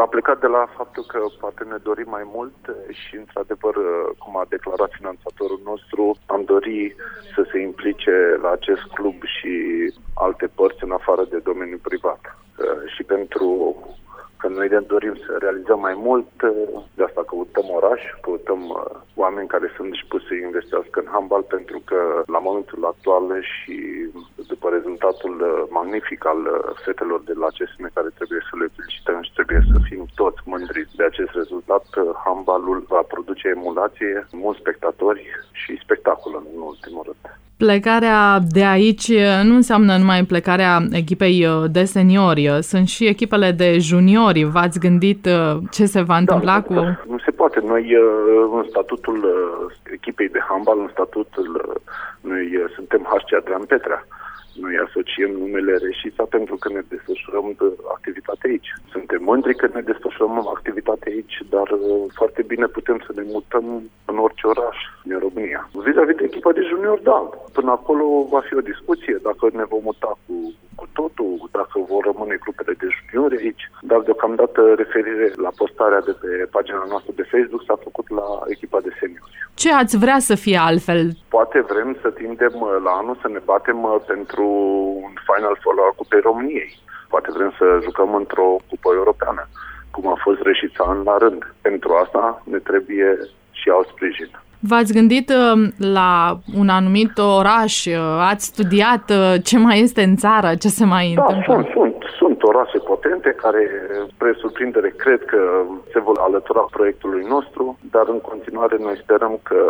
plecat de la faptul că poate ne dorim mai mult și, într-adevăr, cum a declarat finanțatorul nostru, am dori să se implice la acest club și alte părți în afară de domeniul privat. Și pentru că noi ne dorim să realizăm mai mult, de asta căutăm oraș, căutăm oameni care sunt dispuși să investească în handbal, pentru că la momentul actual și după rezultatul magnific al fetelor de la CSM, care trebuie să le felicităm și trebuie să fim toți mândri de acest rezultat, handbalul va produce emulație, mulți spectatori și spectacol în ultimul rând. Plecarea de aici nu înseamnă numai plecarea echipei de seniori, sunt și echipele de juniori. V-ați gândit ce se va întâmpla cu... Nu se poate. Noi, în statutul echipei de handbal, în statutul, noi suntem HC Adrian Petrea. Noi asociem numele Reșița pentru că ne desfășurăm activitate aici. Suntem mândri că ne desfășurăm activitate aici, dar foarte bine putem să ne mutăm în orice oraș din România. Vis-a-vis de echipa de junior, da. Până acolo va fi o discuție dacă ne vom muta cu totul, dacă vor rămâne grupele de juniori aici. Dar deocamdată referire la postarea de pe pagina noastră de Facebook s-a făcut la echipa de seniori. Ce ați vrea să fie altfel? Poate vrem să tindem la anul să ne batem pentru un Final Four al Cupei României. Poate vrem să jucăm într-o cupă europeană, cum a fost Reșița an la rând. Pentru asta ne trebuie și au sprijin. V-ați gândit la un anumit oraș? Ați studiat ce mai este în țară? Ce se mai întâmplă? Sunt orașe potente care, spre surprindere, cred că se vor alătura proiectului nostru, dar în continuare noi sperăm că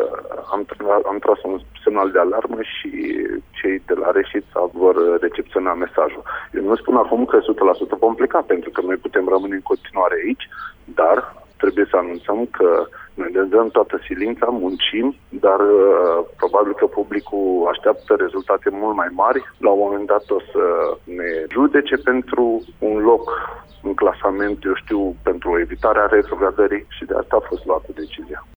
am tras un semnal de alarmă și cei de la Reșița vor recepționa mesajul. Eu nu spun acum că 100% vom pleca, pentru că noi putem rămâne în continuare aici, dar trebuie să anunțăm că noi ne dăm toată silința, muncim, dar probabil că publicul așteaptă rezultate mult mai mari. La un moment dat o să ne judece pentru un loc în clasament, pentru evitarea retrogradării, și de asta a fost luată decizia.